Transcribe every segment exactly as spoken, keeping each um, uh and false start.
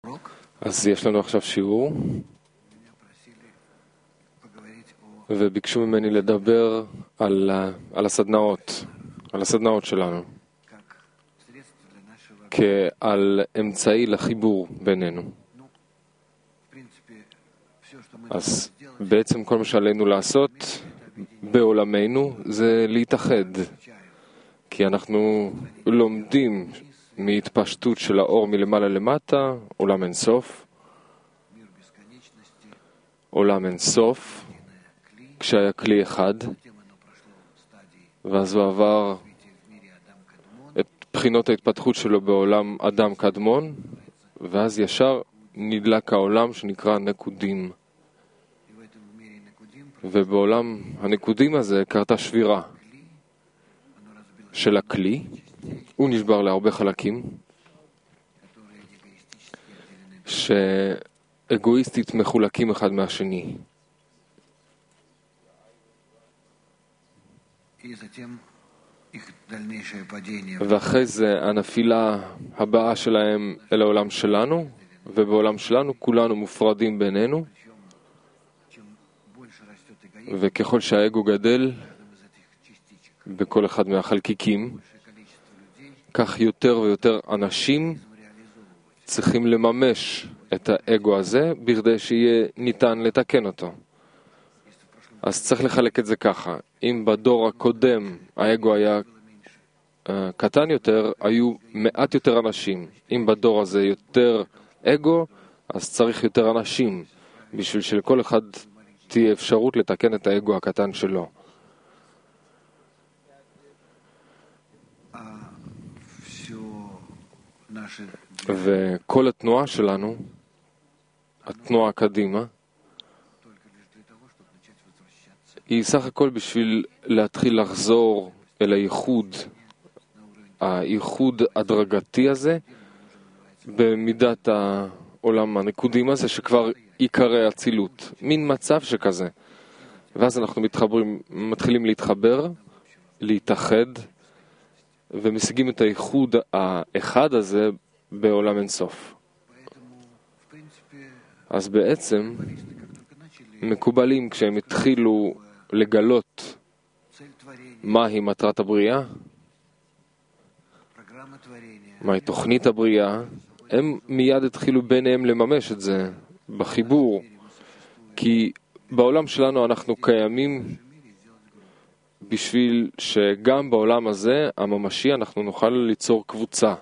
אז יש לנו עכשיו שיעור, וביקשו ממני לדבר על, על הסדנאות, על הסדנאות שלנו, כעל אמצעי לחיבור בינינו. אז בעצם כל מה שעלינו לעשות בעולמנו זה להתאחד, כי אנחנו לומדים מהתפשטות של האור מלמעלה למטה, עולם אינסוף, עולם אינסוף, כשהיה כלי אחד, ואז הוא עבר את בחינות ההתפתחות שלו בעולם אדם קדמון, ואז ישר נדלק העולם שנקרא נקודים. ובעולם הנקודים הזה קרתה שבירה של הכלי, הוא נשבר להרבה חלקים, שאגואיסטית מחולקים אחד מהשני. ואחרי זה הנפילה הבאה שלהם אל העולם שלנו, ובעולם שלנו כולנו מופרדים בינינו, וככל שהאגו גדל בכל אחד מהחלקיקים, כך יותר ויותר אנשים צריכים לממש את האגו הזה בכדי שיהיה ניתן לתקן אותו. אז צריך לחלק את זה ככה. אם בדור הקודם האגו היה uh, קטן יותר, היו מעט יותר אנשים. אם בדור הזה יותר אגו, אז צריך יותר אנשים, בשביל שלכל אחד תהיה אפשרות לתקן את האגו הקטן שלו. וכל התנועה שלנו, התנועה קדימה, היא סך הכל בשביל להתחיל לחזור אל הייחוד, הייחוד הדרגתי הזה, במידת העולם הנקודים הזה, שכבר עיקרי הצילות, מין מצב שכזה. ואז אנחנו מתחברים, מתחילים להתחבר, להתאחד, ומשיגים את הייחוד האחד הזה בעולם אינסוף. אז בעצם מקובלים כשהם התחילו לגלות מהי מטרת הבריאה, מהי תוכנית הבריאה, הם מיד התחילו ביניהם לממש את זה בחיבור, כי בעולם שלנו אנחנו קיימים בשביל שגם בעולם הזה הממשי אנחנו נוכל ליצור קבוצה,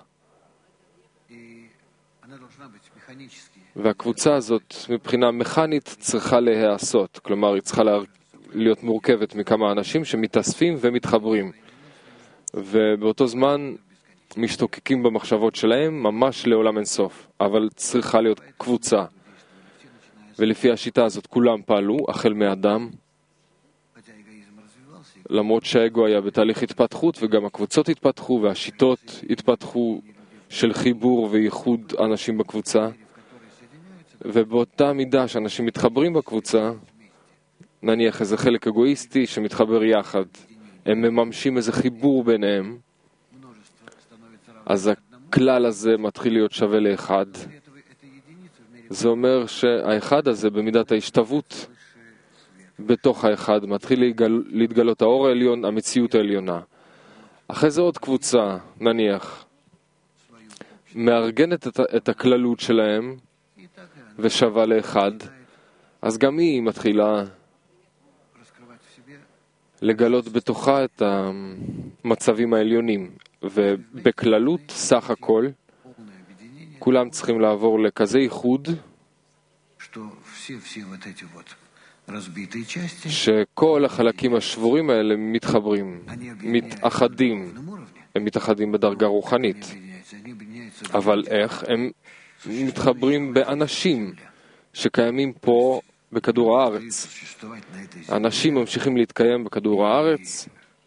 והקבוצה הזאת מבחינה מכנית צריכה להיעשות, כלומר היא צריכה להיות מורכבת מכמה אנשים שמתאספים ומתחברים, ובאותו זמן משתוקקים במחשבות שלהם ממש לעולם אינסוף, אבל צריכה להיות קבוצה. ולפי השיטה הזאת כולם פעלו, החל מאדם, למרות שהאגו היה בתהליך התפתחות, וגם הקבוצות התפתחו והשיטות התפתחו של חיבור וייחוד אנשים בקבוצה, ובאותה מידה שאנשים מתחברים בקבוצה, נניח איזה חלק אגואיסטי שמתחבר יחד, הם מממשים איזה חיבור ביניהם, אז הכלל הזה מתחיל להיות שווה לאחד. זה אומר שהאחד הזה במידת ההשתוות בתוך האחד מתחיל להתגל, להתגלות האור העליון, המציאות העליונה. אחרי זה עוד קבוצה, נניח, מארגנת את, את הכללות שלהם ושווה לאחד, אז גם היא מתחילה לגלות בתוכה את המצבים העליונים, ובכללות סך הכל כולם צריכים לעבור לכזה ייחוד שכל החלקים השבורים האלה מתחברים, מתאחדים, הם מתאחדים בדרגה רוחנית. אבל איך? הם מתחברים באנשים שקיימים פה בכדור הארץ. האנשים ממשיכים להתקיים בכדור הארץ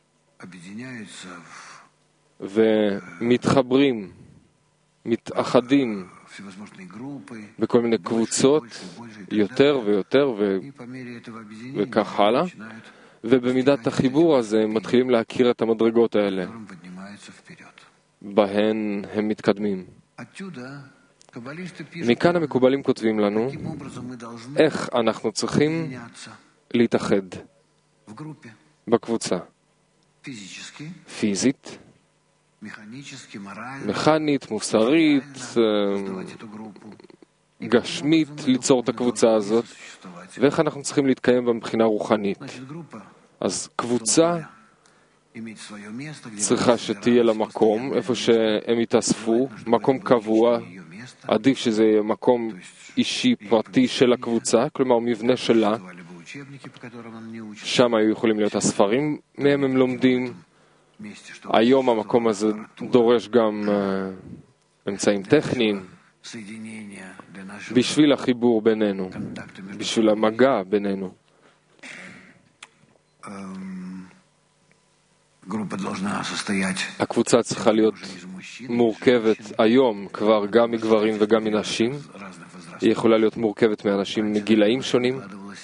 ומתחברים, מתאחדים בכל מיני קבוצות יותר ויותר ו... וכך הלאה, ובמידת החיבור הזה הם מתחילים להכיר את המדרגות האלה בהן הם מתקדמים. מכאן המקובלים כותבים לנו איך אנחנו צריכים להתאחד בקבוצה. פיזית, מכנית, מוסרית, גשמית, ליצור את הקבוצה הזאת, ואיך אנחנו צריכים להתקיים מבחינה רוחנית. אז קבוצה צריכה שתהיה לה מקום, איפה שהם יתאספו, מקום קבוע, עדיף שזה יהיה מקום אישי, פרטי של הקבוצה, כלומר מבנה שלה, שם היו יכולים להיות הספרים, מהם הם לומדים. היום המקום הזה דורש גם uh, אמצעים טכניים, בשביל החיבור בינינו, בשביל המגע בינינו. הקבוצה צריכה להיות מורכבת היום כבר גם מגברים וגם מנשים. היא יכולה להיות מורכבת מאנשים מגילאים שונים.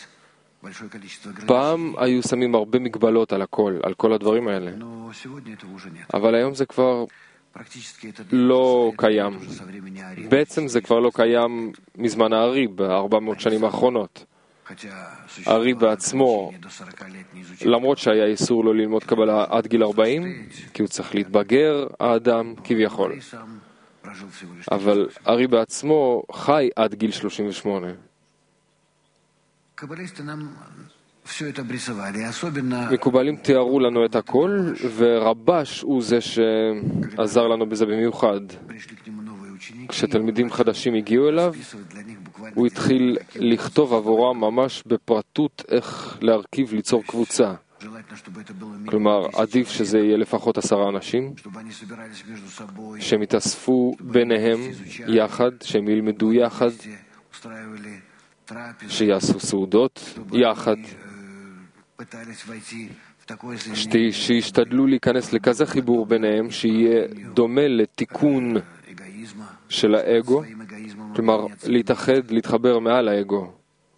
פעם היו שמים הרבה מגבלות על הכל, על כל הדברים האלה. אבל היום זה כבר לא קיים. בעצם זה כבר לא קיים מזמן הארי, ב-ארבע מאות שנים האחרונות. הארי בעצמו, למרות שהיה איסור לו ללמוד קבלה עד גיל ארבעים, כי הוא צריך להתבגר, האדם, כביכול. אבל הארי בעצמו חי עד גיל שלושים ושמונה. מקובלים תיארו לנו את הכל, ורבש הוא זה שעזר לנו בזה במיוחד. כשתלמידים חדשים הגיעו אליו, הוא התחיל לכתוב עבורם ממש בפרטות איך להרכיב, ליצור קבוצה. כלומר, עדיף שזה יהיה לפחות עשרה אנשים, שהם יתאספו ביניהם יחד, שהם ילמדו יחד, שיעשו סעודות יחד, שישתדלו להיכנס לכזה חיבור ביניהם שיהיה דומה לתיקון של האגו, כלומר להתאחד, להתחבר מעל האגו,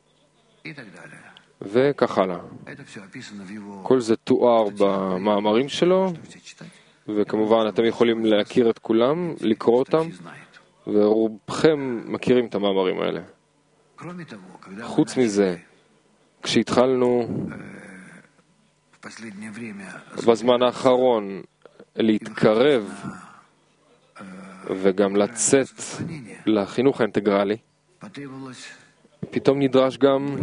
וכך הלאה. כל זה תואר במאמרים שלו, וכמובן אתם יכולים להכיר את כולם, לקרוא אותם, ורובכם מכירים את המאמרים האלה. חוץ מזה, כשהתחלנו בזמן האחרון להתקרב וגם לצאת לחינוך האינטגרלי, פתאום נדרש גם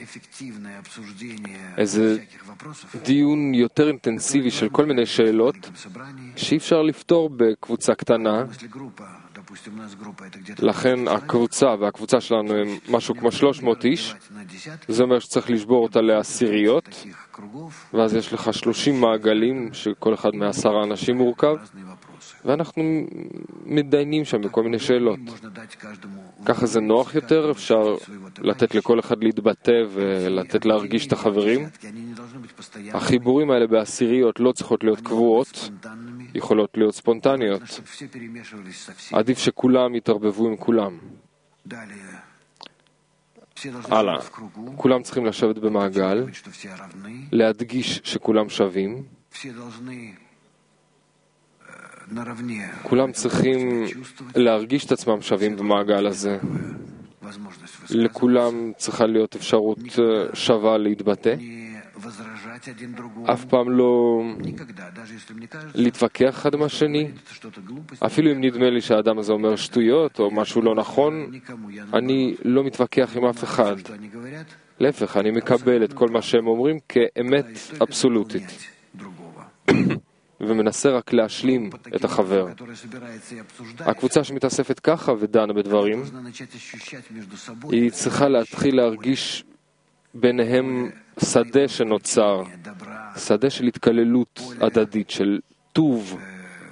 איזה דיון יותר אינטנסיבי של כל מיני שאלות שאי אפשר לפתור בקבוצה קטנה. לכן הקבוצה, והקבוצה שלנו הם משהו כמו שלוש מאות איש, זה אומר שצריך לשבור אותה לעשיריות, ואז יש לך שלושים מעגלים שכל אחד מעשרה אנשים מורכב, ואנחנו מדיינים שם בכל מיני שאלות. ככה זה נוח יותר, אפשר לתת לכל אחד להתבטא ולתת להרגיש את החברים. החיבורים האלה בעשיריות לא צריכות להיות קבועות, יכולות להיות ספונטניות. עדיף שכולם יתערבבו עם כולם. הלאה, כולם צריכים לשבת במעגל, להדגיש שכולם שווים. כולם צריכים להרגיש את עצמם שווים במעגל הזה. לכולם צריכה להיות אפשרות שווה להתבטא. אף פעם לא להתווכח אחד עם השני. אפילו אם נדמה לי שהאדם הזה אומר שטויות או משהו לא נכון, אני לא מתווכח עם אף אחד. להפך, אני מקבל את כל מה שהם אומרים כאמת אבסולוטית. ומנסה רק להשלים את החבר. הקבוצה שמתאספת ככה ודנה בדברים, היא צריכה להתחיל להרגיש ביניהם שדה שנוצר, שדה של התקללות הדדית, של טוב,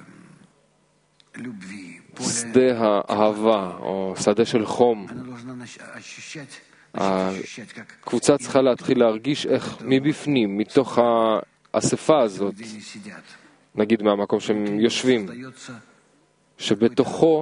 שדה האהבה או שדה של חום. הקבוצה צריכה להתחיל להרגיש איך מבפנים, מתוך האספה הזאת, נגיד מהמקום שהם יושבים, שבתוכו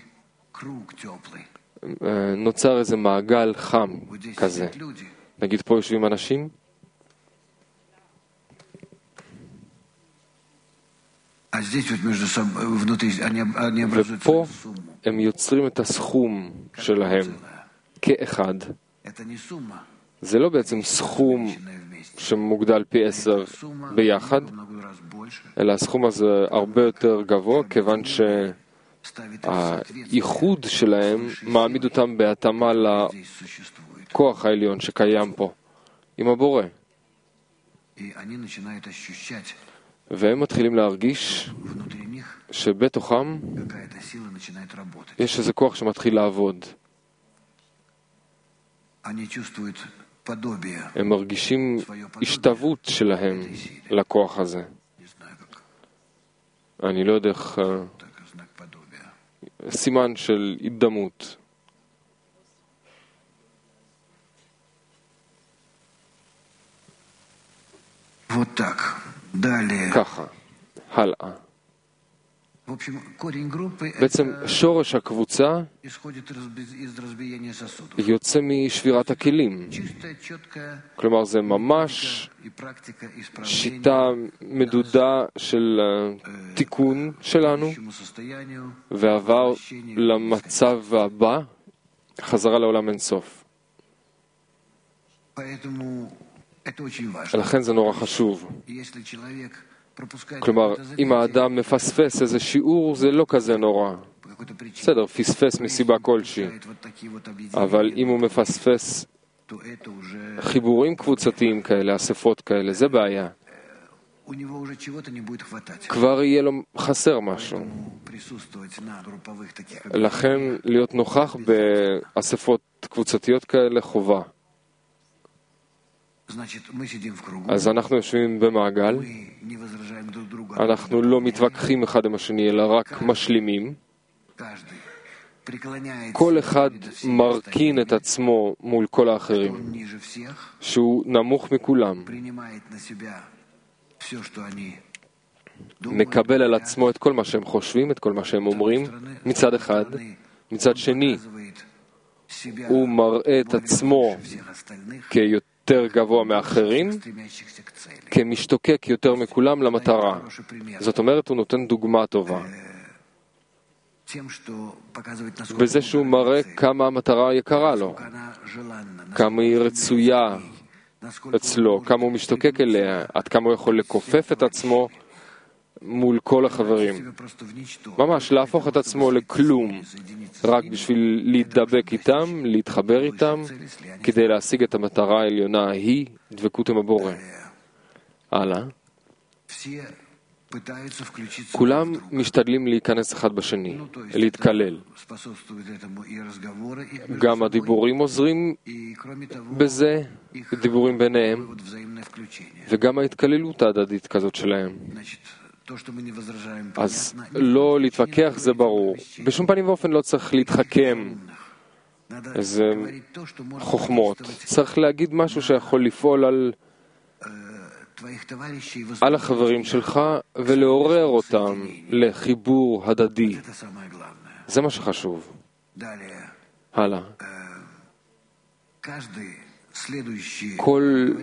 נוצר איזה מעגל חם כזה. נגיד פה יושבים אנשים, ופה הם יוצרים את הסכום שלהם כאחד. זה לא בעצם סכום שמוגדל פי עשר ביחד, אלא הסכום הזה הרבה יותר גבוה, כיוון שהייחוד שלהם מעמיד אותם בהתאמה לכוח העליון שקיים פה, עם הבורא. והם מתחילים להרגיש שבתוכם יש איזה כוח שמתחיל לעבוד. הם מרגישים השתוות שלהם לכוח הזה. אני לא יודע איך... סימן של התדמות. ככה, הלאה. בעצם שורש הקבוצה יוצא משבירת הכלים. כלומר, זה ממש שיטה מדודה של תיקון שלנו, ועבר למצב הבא, חזרה לעולם אינסוף. לכן זה נורא חשוב. כלומר, אם האדם מפספס איזה שיעור, זה לא כזה נורא. בסדר, פספס מסיבה כלשהי. אבל אם הוא מפספס חיבורים קבוצתיים כאלה, אספות כאלה, זה בעיה. כבר יהיה לו חסר משהו. לכן להיות נוכח באספות קבוצתיות כאלה חובה. אז אנחנו יושבים במעגל, אנחנו לא מתווכחים אחד עם השני, אלא רק משלימים. כל אחד מרכין את עצמו מול כל האחרים, שהוא נמוך מכולם, מקבל על עצמו את כל מה שהם חושבים, את כל מה שהם אומרים, מצד אחד. מצד שני, הוא מראה את עצמו כיותר יותר גבוה מאחרים, כמשתוקק יותר מכולם למטרה. זאת אומרת, הוא נותן דוגמה טובה. בזה שהוא מראה כמה המטרה יקרה לו, כמה היא רצויה אצלו, כמה הוא משתוקק אליה, עד כמה הוא יכול לקופף את עצמו מול כל החברים. ממש להפוך את עצמו לכלום, רק בשביל להתדבק איתם, להתחבר איתם, כדי להשיג את המטרה העליונה ההיא, דבקות עם הבורא. הלאה. כולם משתדלים להיכנס אחד בשני, להתקלל. גם הדיבורים עוזרים בזה, דיבורים ביניהם, וגם ההתקללות ההדדית כזאת שלהם. אז לא להתווכח זה ברור. בשום פנים ואופן לא צריך להתחכם איזה חוכמות. צריך להגיד משהו שיכול לפעול על, על החברים שלך ולעורר אותם לחיבור הדדי. זה מה שחשוב. הלאה. כל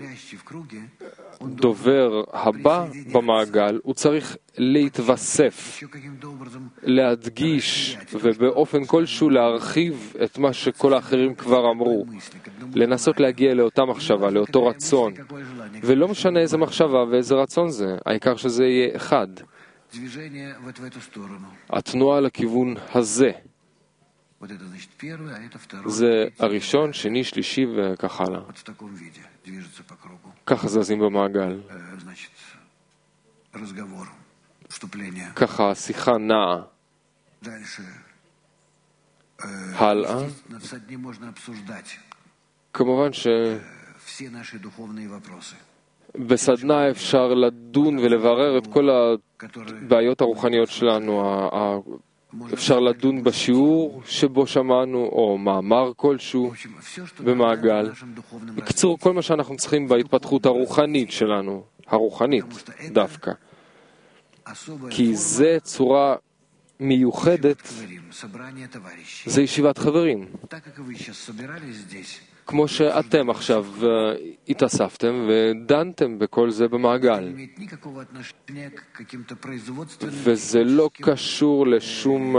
דובר הבא במעגל הוא צריך להתווסף, להדגיש ובאופן כלשהו להרחיב את מה שכל האחרים כבר אמרו, לנסות להגיע לאותה מחשבה, לאותו רצון, ולא משנה איזה מחשבה ואיזה רצון זה, העיקר שזה יהיה אחד. התנועה לכיוון הזה, זה הראשון, שני, שלישי וכך הלאה. ככה זזים במעגל. ככה השיחה נעה. הלאה. כמובן שבסדנה אפשר לדון ולברר את כל הבעיות הרוחניות שלנו. אפשר לדון בשיעור שבו שמענו, או מאמר כלשהו במעגל. בקצור, כל מה שאנחנו צריכים בהתפתחות הרוחנית שלנו, הרוחנית דווקא. כי זה צורה מיוחדת, זה ישיבת חברים. כמו שאתם עכשיו התאספתם ודנתם בכל זה במעגל. וזה לא קשור לשום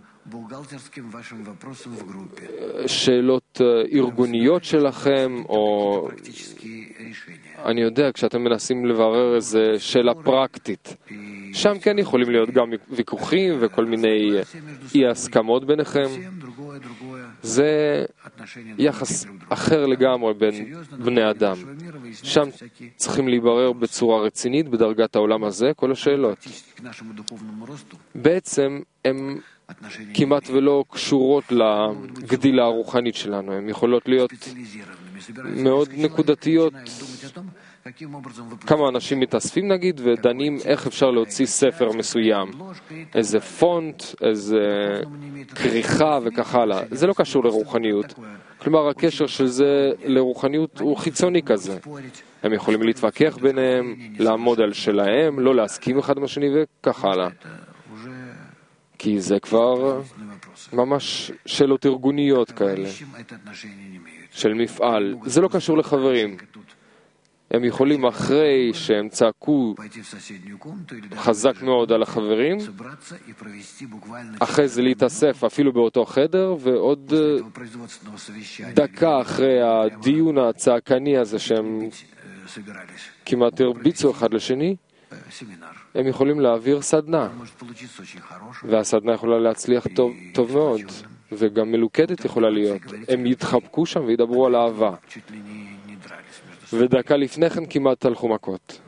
שאלות ארגוניות שלכם, או אני יודע, כשאתם מנסים לברר איזו שאלה פרקטית. שם כן יכולים להיות גם ויכוחים וכל מיני אי-הסכמות ביניכם. זה יחס אחר לגמרי בין בני אדם. שם צריכים להיברר בצורה רצינית בדרגת העולם הזה כל השאלות. בעצם הן כמעט ולא קשורות לגדילה הרוחנית שלנו. הן יכולות להיות מאוד נקודתיות. כמה אנשים מתאספים נגיד ודנים איך אפשר להוציא ספר מסוים, איזה פונט, איזה כריכה וכך הלאה. זה לא קשור לרוחניות. כלומר, הקשר של זה לרוחניות הוא חיצוני כזה. הם יכולים להתווכח ביניהם, לעמוד על שלהם, לא להסכים אחד עם השני וכך הלאה. כי זה כבר ממש שאלות ארגוניות כאלה, של מפעל. זה לא קשור לחברים. הם יכולים אחרי שהם צעקו חזק מאוד על החברים, אחרי זה להתאסף אפילו באותו חדר, ועוד דקה אחרי הדיון הצעקני הזה שהם כמעט הרביצו אחד לשני, הם יכולים להעביר סדנה. והסדנה יכולה להצליח טוב, טוב מאוד, וגם מלוכדת יכולה להיות. הם יתחבקו שם וידברו על אהבה. ודקה לפני כן כמעט הלכו מכות.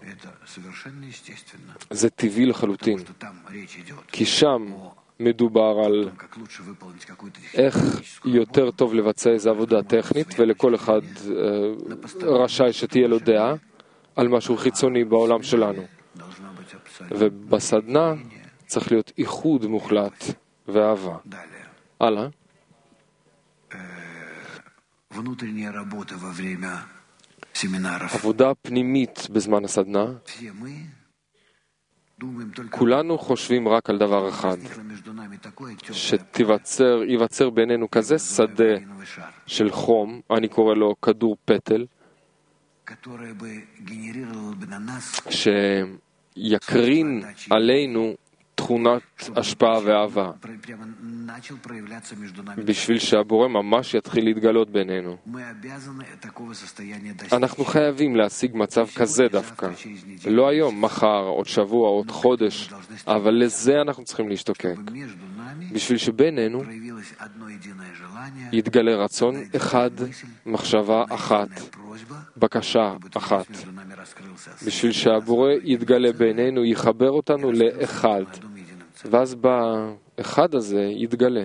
זה טבעי לחלוטין. כי שם מדובר על איך יותר טוב לבצע איזו עבודה טכנית, ולכל אחד רשאי שתהיה לו דעה על משהו חיצוני בעולם שלנו. ובסדנה צריך להיות איחוד מוחלט ואהבה. הלאה. עבודה פנימית בזמן הסדנה. כולנו חושבים רק על דבר אחד, שתיווצר, ייווצר בינינו כזה שדה של חום, אני קורא לו כדור פטל, שיקרין עלינו תכונת השפעה ואהבה, בשביל שהבורא ממש יתחיל להתגלות בינינו. אנחנו חייבים להשיג מצב כזה דווקא. לא היום, מחר, עוד שבוע, עוד חודש, אבל לזה אנחנו צריכים להשתוקק. בשביל שבינינו יתגלה רצון אחד, מחשבה אחת, בקשה אחת. בשביל שהבורא יתגלה בינינו, יחבר אותנו לאחד. ואז באחד הזה יתגלה.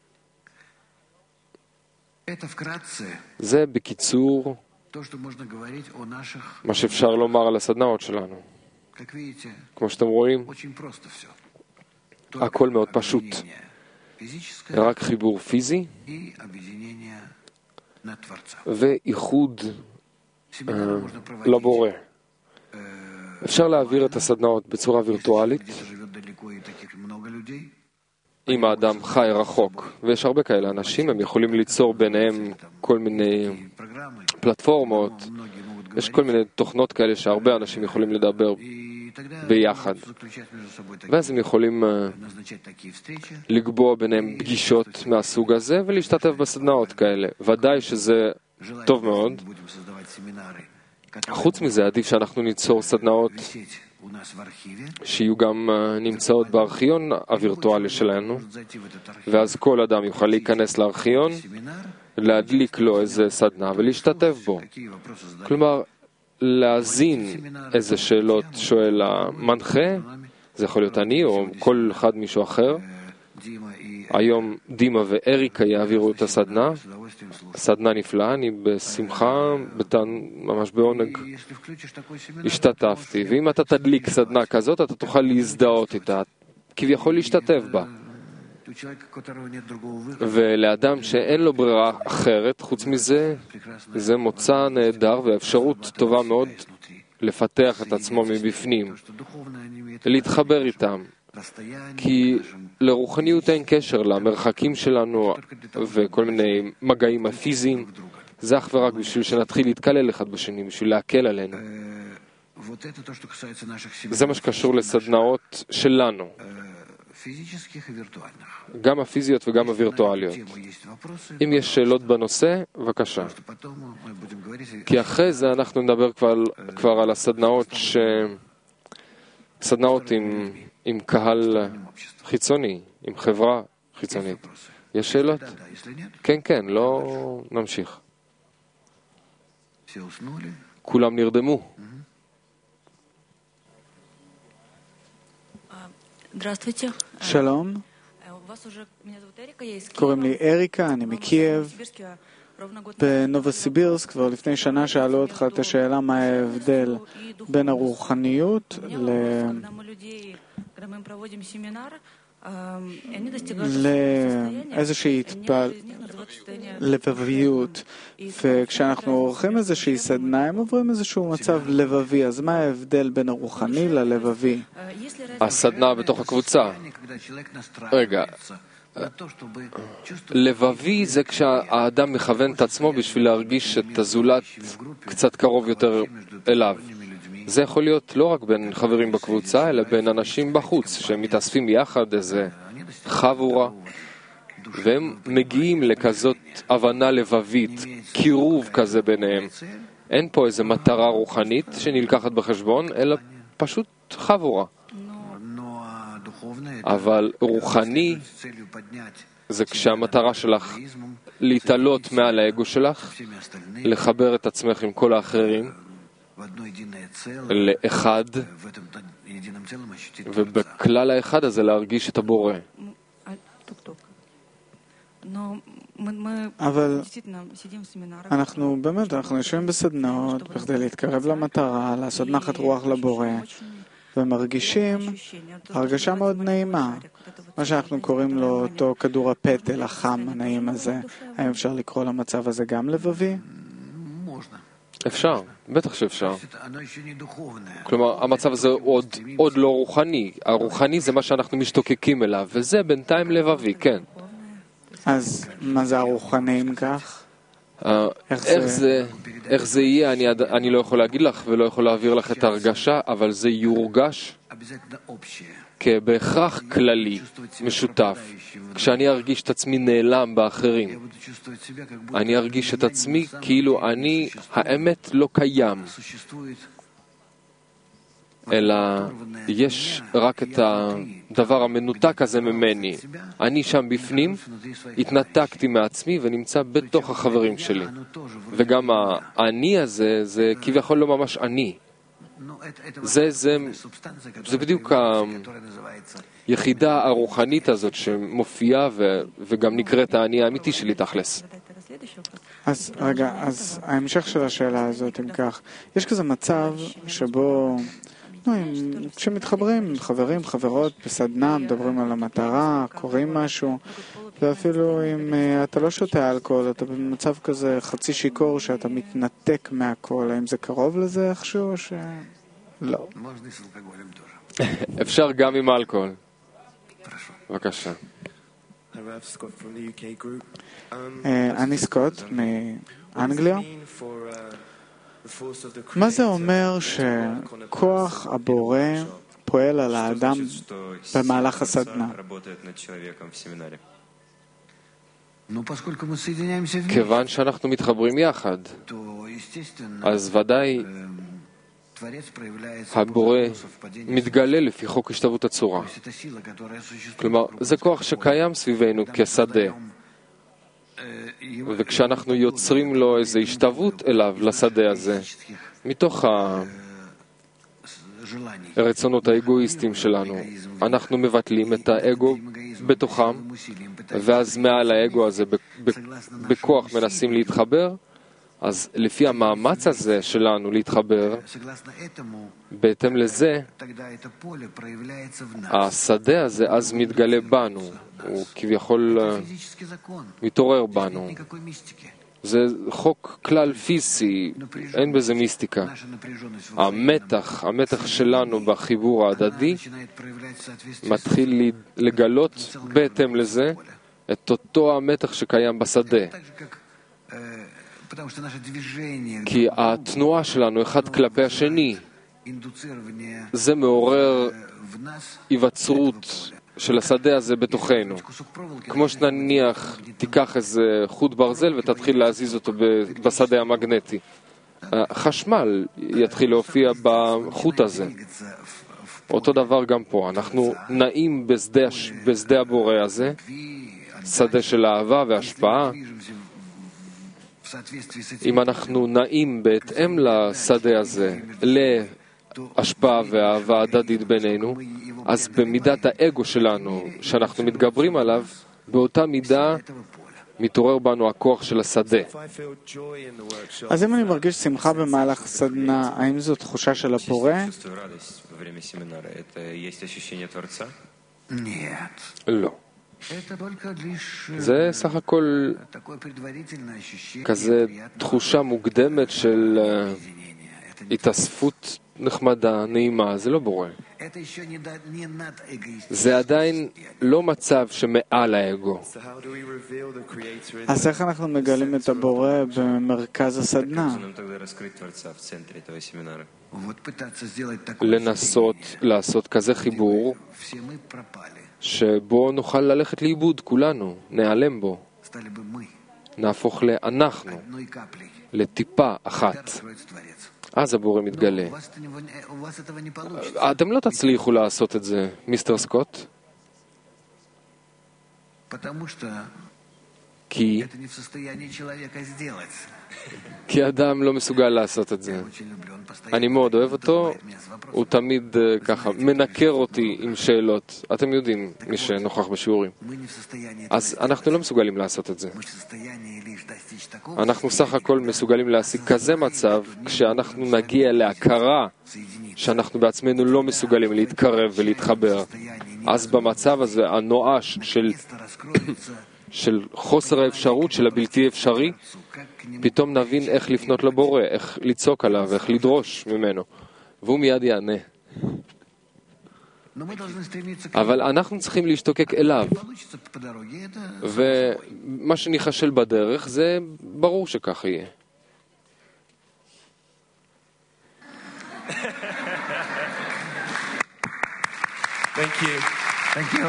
זה בקיצור מה שאפשר לומר על הסדנאות שלנו. כמו שאתם רואים, הכל מאוד פשוט. רק חיבור פיזי ואיחוד לבורא. אפשר להעביר את הסדנאות בצורה וירטואלית אם האדם חי רחוק, ויש הרבה כאלה אנשים, הם יכולים ליצור ביניהם כל מיני פלטפורמות, יש כל מיני תוכנות כאלה שהרבה אנשים יכולים לדבר ביחד, ואז הם יכולים לקבוע ביניהם פגישות מהסוג הזה ולהשתתף בסדנאות כאלה. ודאי שזה טוב מאוד. חוץ מזה, עדיף שאנחנו ניצור סדנאות שיהיו גם נמצאות בארכיון הווירטואלי שלנו, ואז כל אדם יוכל להיכנס לארכיון, להדליק לו איזה סדנה ולהשתתף בו. כלומר, להזין איזה שאלות שואל המנחה, זה יכול להיות אני או כל אחד מישהו אחר. היום דימה ואריקה יעבירו את הסדנה, סדנה נפלאה, אני בשמחה, בתן, ממש בעונג השתתפתי. ואם אתה תדליק סדנה כזאת, אתה תוכל להזדהות איתה, כביכול להשתתף בה. ולאדם שאין לו ברירה אחרת, חוץ מזה, זה מוצא נהדר ואפשרות טובה מאוד לפתח את עצמו מבפנים, להתחבר איתם. כי לרוחניות אין קשר למרחקים שלנו וכל מיני מגעים הפיזיים. זה אך ורק בשביל שנתחיל להתקלל אחד בשני, בשביל להקל עלינו. זה מה שקשור לסדנאות שלנו, גם הפיזיות וגם הווירטואליות. אם יש שאלות בנושא, בבקשה. כי אחרי זה אנחנו נדבר כבר, כבר על הסדנאות, ש... סדנאות עם, עם קהל חיצוני, עם חברה חיצונית. יש שאלות? כן, כן, לא נמשיך. כולם נרדמו. שלום, קוראים לי אריקה, אני מקייב. בנובוסיבירסק כבר לפני שנה שאלו אותך את השאלה מה ההבדל בין הרוחניות ל... לאיזושהי התפל... לבביות, וכשאנחנו עורכים איזושהי סדנה הם עוברים איזשהו מצב לבבי. אז מה ההבדל בין הרוחני ללבבי? הסדנה בתוך הקבוצה. רגע, לבבי זה כשהאדם מכוון את עצמו בשביל להרגיש את הזולת קצת קרוב יותר אליו. זה יכול להיות לא רק בין חברים בקבוצה, אלא בין אנשים בחוץ, שהם מתאספים יחד, איזה חבורה, והם מגיעים לכזאת הבנה לבבית, קירוב כזה ביניהם. אין פה איזו מטרה רוחנית שנלקחת בחשבון, אלא פשוט חבורה. אבל רוחני זה כשהמטרה שלך להתעלות מעל האגו שלך, לחבר את עצמך עם כל האחרים, לאחד, ובכלל האחד הזה להרגיש את הבורא. אבל אנחנו באמת, אנחנו יושבים בסדנאות בכדי להתקרב למטרה, לעשות נחת רוח לבורא, ומרגישים הרגשה מאוד נעימה, מה שאנחנו קוראים לו אותו כדור הפטל החם הנעים הזה. האם אפשר לקרוא למצב הזה גם לבבי? אפשר, בטח שאפשר. כלומר, המצב הזה עוד, עוד לא רוחני. הרוחני זה מה שאנחנו משתוקקים אליו, וזה בינתיים לבבי, כן. אז מה זה הרוחני אם כך? איך זה, איך זה יהיה, אני, אני לא יכול להגיד לך ולא יכול להעביר לך את ההרגשה, אבל זה יורגש כבהכרח כללי, משותף. כשאני ארגיש את עצמי נעלם באחרים, אני ארגיש את עצמי כאילו אני, האמת לא קיים, אלא יש רק את הדבר המנותק הזה ממני. אני שם בפנים, התנתקתי מעצמי ונמצא בתוך החברים שלי. וגם האני הזה, זה כביכול לא ממש אני. זה, זה, זה בדיוק היחידה הרוחנית הזאת שמופיעה ו, וגם נקראת האני האמיתי שלי תכלס. אז רגע, אז ההמשך של השאלה הזאת, אם כך, יש כזה מצב שבו כשמתחברים חברים, חברות בסדנה, מדברים על המטרה, קוראים משהו, ואפילו אם אתה לא שותה אלכוהול, אתה במצב כזה חצי שיקור שאתה מתנתק מהכל. האם זה קרוב לזה איכשהו או ש... לא. אפשר גם עם אלכוהול. בבקשה. אני סקוט מאנגליה. מה זה אומר שכוח הבורא פועל על האדם במהלך הסדנה? כיוון שאנחנו מתחברים יחד, אז ודאי הבורא מתגלה לפי חוק השתוות הצורה. כלומר, זה כוח שקיים סביבנו כשדה. וכשאנחנו יוצרים לו איזו השתוות אליו, לשדה הזה, מתוך הרצונות האגואיסטיים שלנו, אנחנו מבטלים את האגו בתוכם, ואז מעל האגו הזה בכוח מנסים להתחבר. אז לפי המאמץ הזה שלנו להתחבר, בהתאם לזה, השדה הזה אז מתגלה בנו, הוא כביכול מתעורר בנו. זה חוק כלל פיזי, אין בזה מיסטיקה. המתח, המתח שלנו בחיבור ההדדי, מתחיל לגלות בהתאם לזה את אותו המתח שקיים בשדה. כי התנועה שלנו אחד כלפי השני, זה מעורר היווצרות של השדה הזה בתוכנו. כמו שנניח תיקח איזה חוט ברזל ותתחיל להזיז אותו בשדה המגנטי. חשמל יתחיל להופיע בחוט הזה. אותו דבר גם פה. אנחנו נעים בשדה, בשדה הבורא הזה, שדה של אהבה והשפעה. אם אנחנו נעים בהתאם לשדה הזה, להשפעה והאהבה הדדית בינינו, אז במידת האגו שלנו, שאנחנו מתגברים עליו, באותה מידה מתעורר בנו הכוח של השדה. אז אם אני מרגיש שמחה במהלך סדנה, האם זו תחושה של הפורא? לא. זה סך הכל כזה תחושה מוקדמת של התאספות נחמדה, נעימה, זה לא בורא. זה עדיין לא מצב שמעל האגו. אז איך אנחנו מגלים את הבורא במרכז הסדנה? לנסות לעשות כזה חיבור שבו נוכל ללכת לאיבוד כולנו, נעלם בו, נהפוך לאנחנו, לטיפה אחת. אז הבורא מתגלה. אתם לא תצליחו לעשות את זה, מיסטר סקוט, כי כי אדם לא מסוגל לעשות את זה. אני מאוד אוהב אותו, הוא תמיד ככה מנקר אותי עם שאלות. אתם יודעים, מי שנוכח בשיעורים. אז אנחנו לא מסוגלים לעשות את זה. אנחנו סך הכל מסוגלים להשיג כזה מצב כשאנחנו נגיע להכרה שאנחנו בעצמנו לא מסוגלים להתקרב ולהתחבר. אז במצב הזה הנואש של של חוסר האפשרות, של הבלתי אפשרי, פתאום נבין איך לפנות לבורא, איך לצעוק עליו, איך לדרוש ממנו. והוא מיד יענה. אבל אנחנו צריכים להשתוקק אליו. ומה שניחשל בדרך, זה ברור שכך יהיה. Thank you. Thank you.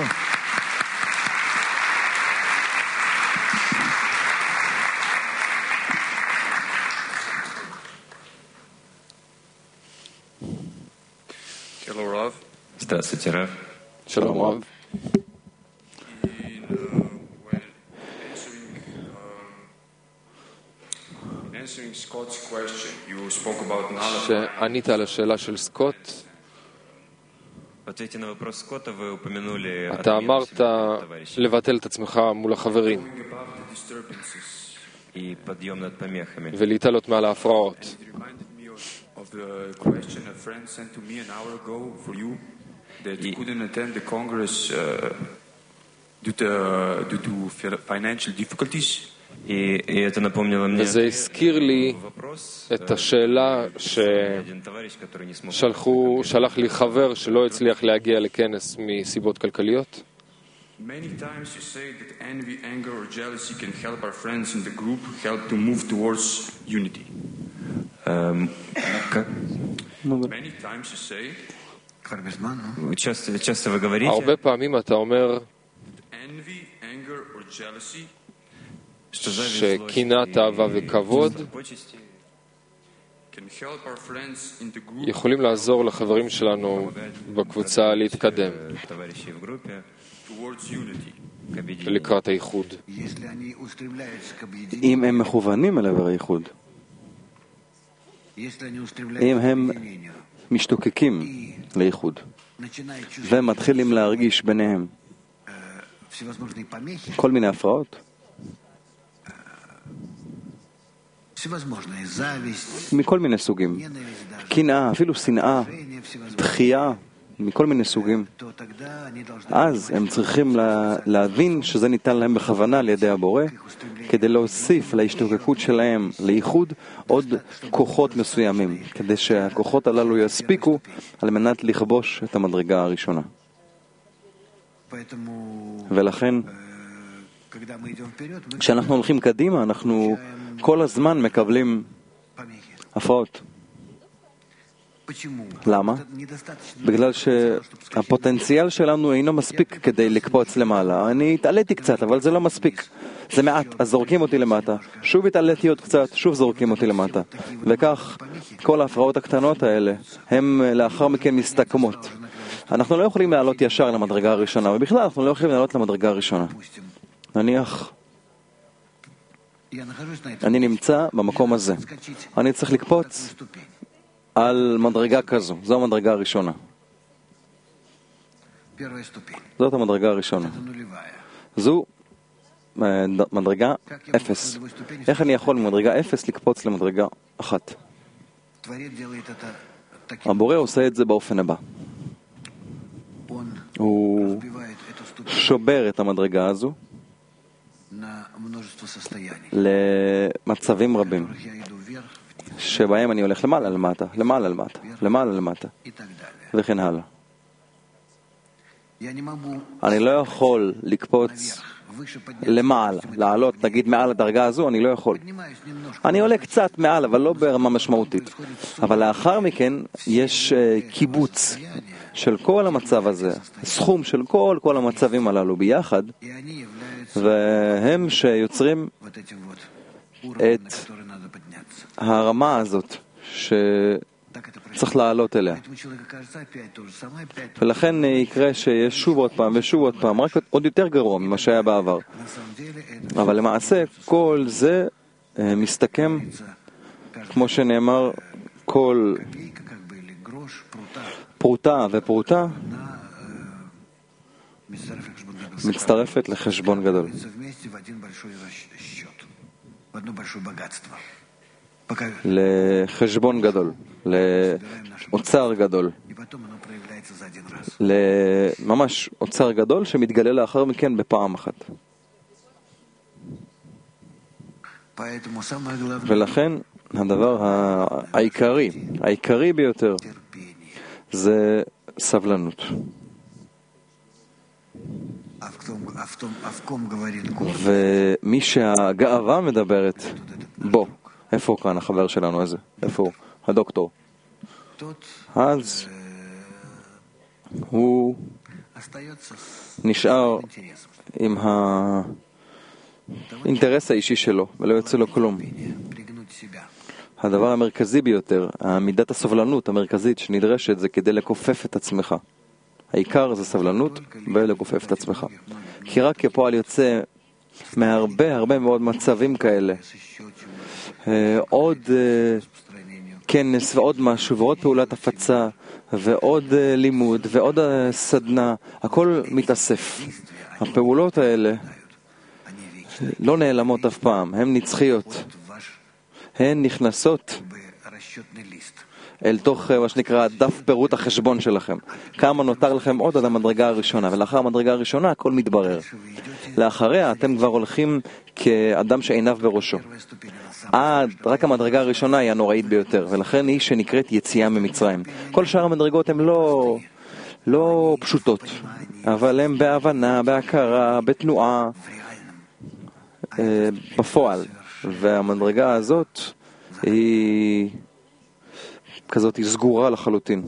Hello, Rav. Здравствуйте, Rav. Shalom, Rav. Answering Scott's question, you spoke about knowledge. שענית על השאלה של סקוט, אתה אמרת לבטל את עצמך מול החברים ולהתעלות מעל ההפרעות. Of the question a friend sent to me an hour ago for you that you couldn't attend the Congress uh, due to due to financial difficulties. וזה הזכיר לי את השאלה ששלחו, שלח לי חבר שלא הצליח להגיע לכנס מסיבות כלכליות. Many times you say that envy, anger or jealousy can help our friends in the group help to move towards unity. Many times you say הרבה פעמים אתה אומר envy, anger or jealousy שקנאת, אהבה וכבוד יכולים לעזור לחברים שלנו בקבוצה להתקדם לקראת האיחוד. אם הם מכוונים אל עבר האיחוד, אם הם משתוקקים לאיחוד ומתחילים להרגיש ביניהם כל מיני הפרעות, מכל מיני סוגים, קנאה, אפילו שנאה, דחייה, מכל מיני סוגים, אז הם צריכים לה, להבין שזה ניתן להם בכוונה על ידי הבורא, כדי להוסיף להשתוקקות שלהם לאיחוד עוד כוחות מסוימים, כדי שהכוחות הללו יספיקו על מנת לכבוש את המדרגה הראשונה. ולכן כשאנחנו הולכים קדימה, אנחנו כל הזמן מקבלים הפרעות. למה? בגלל שהפוטנציאל שלנו אינו מספיק כדי לקפוץ למעלה. אני התעליתי קצת, אבל זה לא מספיק. זה מעט, אז זורקים אותי למטה. שוב התעליתי עוד קצת, שוב זורקים אותי למטה. וכך, כל ההפרעות הקטנות האלה, הן לאחר מכן מסתכמות. אנחנו לא יכולים לעלות ישר למדרגה הראשונה, ובכלל אנחנו לא יכולים לעלות למדרגה הראשונה. נניח, אני נמצא במקום הזה. אני צריך לקפוץ על מדרגה כזו. זו המדרגה הראשונה. זאת המדרגה הראשונה. זו מדרגה אפס. איך אני יכול ממדרגה אפס לקפוץ למדרגה אחת? הבורא עושה את זה באופן הבא. הוא שובר את המדרגה הזו למצבים רבים שבהם אני הולך למעלה למטה, למעלה למטה, למעלה למטה וכן הלאה. אני לא יכול לקפוץ למעלה, לעלות, נגיד מעל הדרגה הזו, אני לא יכול. אני עולה קצת מעל, אבל לא ברמה משמעותית. אבל לאחר מכן יש קיבוץ של כל המצב הזה, סכום של כל כל המצבים הללו ביחד, והם שיוצרים את הרמה הזאת שצריך לעלות אליה. ולכן יקרה שיש שוב עוד פעם ושוב עוד פעם, רק עוד יותר גרוע ממה שהיה בעבר. אבל למעשה כל זה מסתכם, כמו שנאמר, כל פרוטה ופרוטה מצטרפת לחשבון גדול. לחשבון גדול, לאוצר גדול, לממש אוצר גדול שמתגלה לאחר מכן בפעם אחת. ולכן הדבר העיקרי, העיקרי ביותר, זה סבלנות. ומי שהגאווה מדברת בו, איפה כאן החבר שלנו הזה? איפה הוא? הדוקטור. אז הוא נשאר עם האינטרס האישי שלו, ולא יוצא לו כלום. הדבר המרכזי ביותר, מידת הסובלנות המרכזית שנדרשת, זה כדי לכופף את עצמך. העיקר זה סבלנות ולכופף את עצמך. כי רק כפועל יוצא מהרבה הרבה מאוד מצבים כאלה, עוד כנס ועוד משהו ועוד פעולת הפצה ועוד לימוד ועוד סדנה, הכל מתאסף. הפעולות האלה לא נעלמות אף פעם, הן נצחיות, הן נכנסות אל תוך מה שנקרא דף פירוט החשבון שלכם. כמה נותר לכם עוד עד המדרגה הראשונה, ולאחר המדרגה הראשונה הכל מתברר. לאחריה אתם כבר הולכים כאדם שעיניו בראשו. עד רק המדרגה הראשונה היא הנוראית ביותר, ולכן היא שנקראת יציאה ממצרים. כל שאר המדרגות הן לא, לא פשוטות, אבל הן בהבנה, בהכרה, בתנועה, בפועל. והמדרגה הזאת היא כזאת, היא סגורה לחלוטין.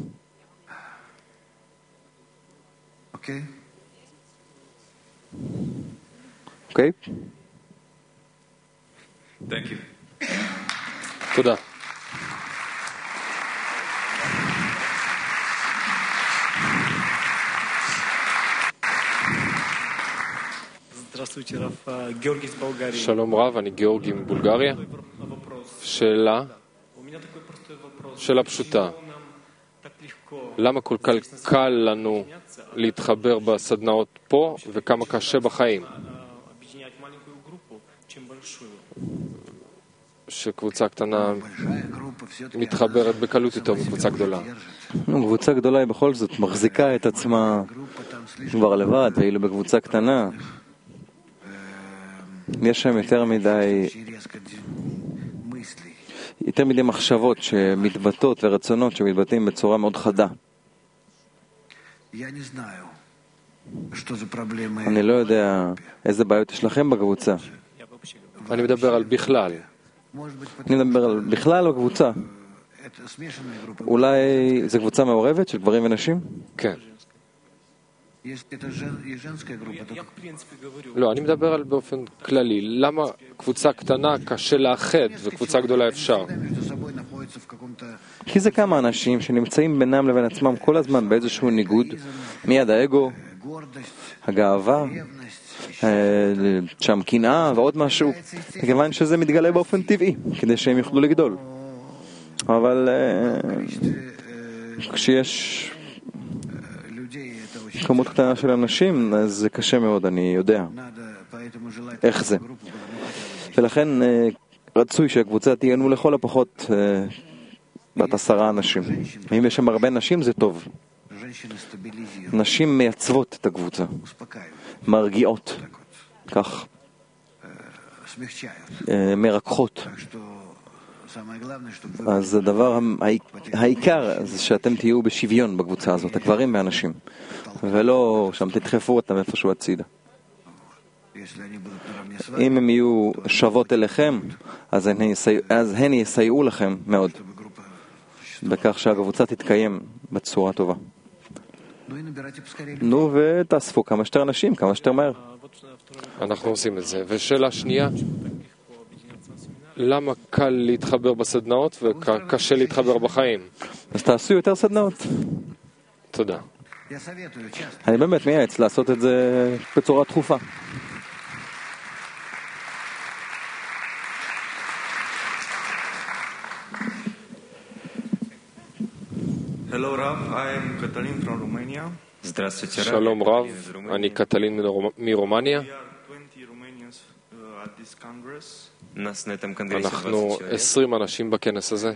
אוקיי? אוקיי? Thank you. תודה. שלום רב, אני גיאורגי מבולגריה. שאלה, שאלה פשוטה. למה כל כך קל לנו להתחבר בסדנאות פה וכמה קשה בחיים? שקבוצה קטנה מתחברת בקלות יותר מקבוצה גדולה. קבוצה גדולה היא בכל זאת מחזיקה את עצמה כבר לבד, ואילו בקבוצה קטנה יש שם יותר מדי יותר מדי מחשבות שמתבטאות ורצונות שמתבטאים בצורה מאוד חדה. אני לא יודע איזה בעיות יש לכם בקבוצה. אני מדבר על בכלל. אני מדבר על בכלל או קבוצה? אולי זו קבוצה מעורבת של גברים ונשים? כן. לא, אני מדבר על באופן כללי. למה קבוצה קטנה קשה לאחד וקבוצה גדולה אפשר? כי זה כמה אנשים שנמצאים בינם לבין עצמם כל הזמן באיזשהו ניגוד, מיד האגו, הגאווה, שם קנאה ועוד משהו, מכיוון שזה מתגלה באופן טבעי, כדי שהם יוכלו לגדול. אבל כשיש כמות קטנה של אנשים, אז זה קשה מאוד, אני יודע איך זה. ולכן רצוי שהקבוצה תהיינו לכל הפחות בת עשרה אנשים. אם יש שם הרבה נשים זה טוב. נשים מייצבות את הקבוצה, מרגיעות, כך, מרקחות. אז הדבר העיקר זה שאתם תהיו בשוויון בקבוצה הזאת, הגברים והנשים, ולא שם תדחפו אותם איפשהו הצידה. אם הם יהיו שוות אליכם, אז הן יסייעו, אז הן יסייעו לכם מאוד בכך שהקבוצה תתקיים בצורה טובה. נו, ותאספו כמה שיותר אנשים, כמה שיותר מהר. אנחנו עושים את זה. ושאלה שנייה, למה קל להתחבר בסדנאות וקשה להתחבר בחיים? אז תעשו יותר סדנאות. תודה. אני באמת מייעץ לעשות את זה בצורה תכופה. Hello, Rav. I am Catalin from Romania. שלום רב, אני קטלין מרומניה. אנחנו עשרים אנשים בכנס הזה.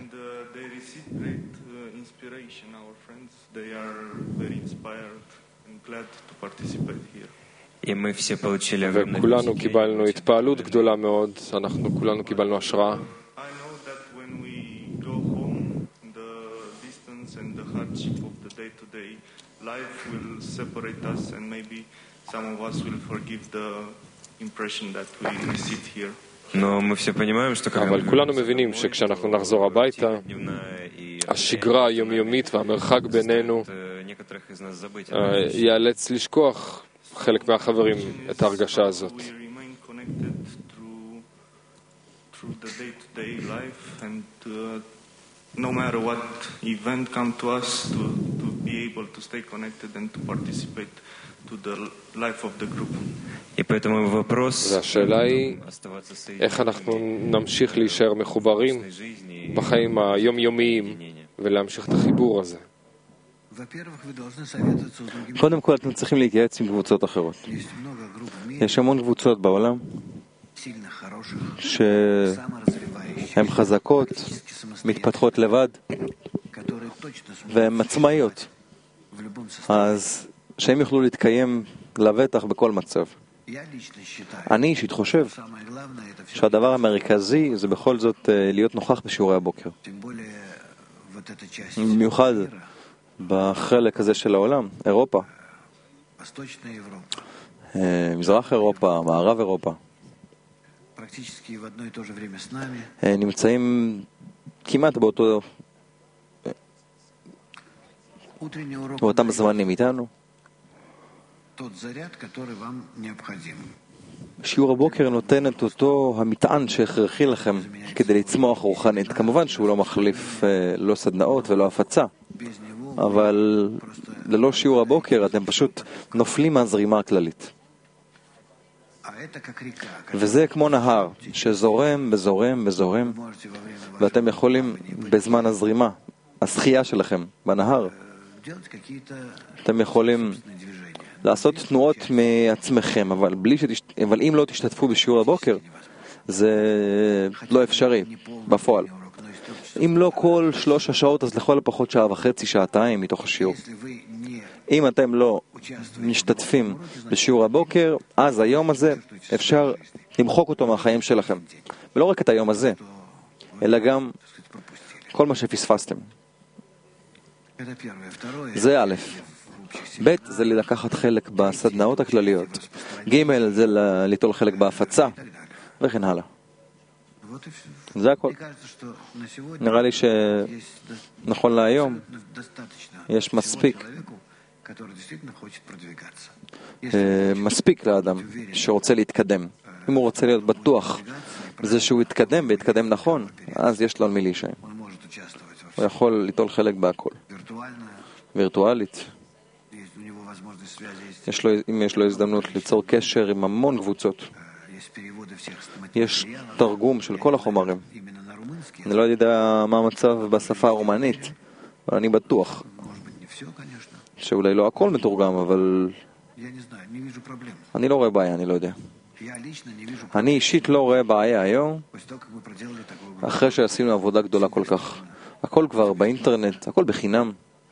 וכולנו קיבלנו התפעלות גדולה מאוד, אנחנו כולנו קיבלנו השראה. Life will separate us and maybe some of us will forgive the impression that we received here. אבל כולנו מבינים שכשאנחנו נחזור הביתה, השגרה היומיומית והמרחק בינינו ייאלץ לשכוח חלק מהחברים את ההרגשה הזאת. No matter what event come to us, to, to be able to stay connected and to participate to the life of the group. והשאלה היא, איך אנחנו נמשיך להישאר מחוברים בחיים היומיומיים ולהמשיך את החיבור הזה? קודם כל אתם צריכים להתייעץ עם קבוצות אחרות. יש המון קבוצות בעולם שהן חזקות, מתפתחות לבד והן עצמאיות, אז שהם יוכלו להתקיים לבטח בכל מצב. אני אישית חושב שהדבר המרכזי זה בכל זאת להיות נוכח בשיעורי הבוקר, במיוחד בחלק הזה של העולם, אירופה, מזרח אירופה, מערב אירופה, נמצאים כמעט באותו באותם זמנים איתנו. שיעור הבוקר נותן את אותו המטען שהכרחי לכם כדי לצמוח רוחנית. כמובן שהוא לא מחליף לא סדנאות ולא הפצה, אבל ללא שיעור הבוקר אתם פשוט נופלים מהזרימה הכללית. וזה כמו נהר שזורם וזורם וזורם, ואתם יכולים בזמן הזרימה, השחייה שלכם בנהר, אתם יכולים לעשות תנועות מעצמכם, אבל, בלי שתשת... אבל אם לא תשתתפו בשיעור הבוקר, זה לא אפשרי בפועל. אם לא כל שלוש השעות, אז לכל הפחות שעה וחצי, שעתיים מתוך השיעור. אם אתם לא משתתפים בשיעור הבוקר, אז היום הזה אפשר למחוק אותו מהחיים שלכם. ולא רק את היום הזה, אלא גם כל מה שפספסתם. זה א'. ב' זה לקחת חלק בסדנאות הכלליות. ג' זה ליטול חלק בהפצה, וכן הלאה. זה הכל. נראה לי שנכון להיום יש מספיק מספיק לאדם שרוצה להתקדם. אם הוא רוצה להיות בטוח בזה שהוא יתקדם ויתקדם נכון, אז יש לו על מי להישען. הוא יכול ליטול חלק בהכל. וירטואלית. יש לו, אם יש לו הזדמנות ליצור קשר עם המון קבוצות. יש תרגום של כל החומרים. אני לא יודע מה המצב בשפה הרומנית, אבל אני בטוח שאולי לא הכל מתורגם, אבל אני לא רואה בעיה, אני לא יודע. אני אישית לא רואה בעיה היום, אחרי שעשינו עבודה גדולה כל כך. הכל כבר באינטרנט, הכל בחינם.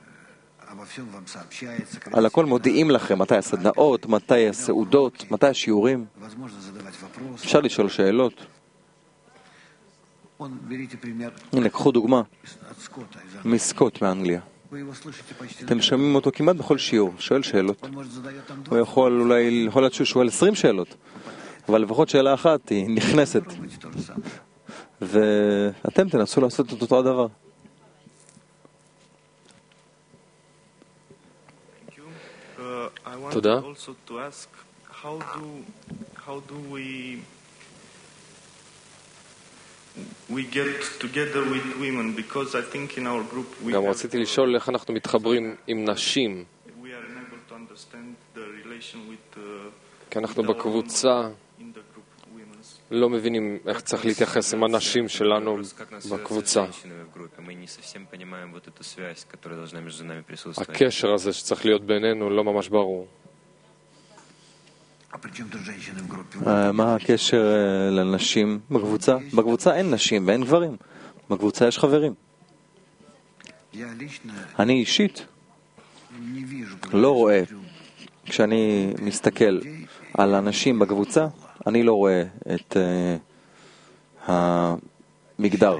על הכל מודיעים לכם מתי הסדנאות, מתי הסעודות, מתי השיעורים. אפשר לשאול שאלות. הנה, קחו דוגמה מסקוט מאנגליה. אתם שומעים אותו כמעט בכל שיעור, שואל שאלות. הוא יכול אולי, יכול להיות שהוא שואל עשרים שאלות, אבל לפחות שאלה אחת היא נכנסת. ואתם תנסו לעשות את אותו הדבר. תודה. גם רציתי לשאול איך אנחנו מתחברים עם נשים, כי אנחנו בקבוצה לא מבינים איך צריך להתייחס עם הנשים שלנו בקבוצה. הקשר הזה שצריך להיות בינינו לא ממש ברור. מה הקשר לנשים בקבוצה? בקבוצה אין נשים ואין גברים. בקבוצה יש חברים. אני אישית לא רואה, כשאני מסתכל על אנשים בקבוצה, אני לא רואה את uh, המגדר.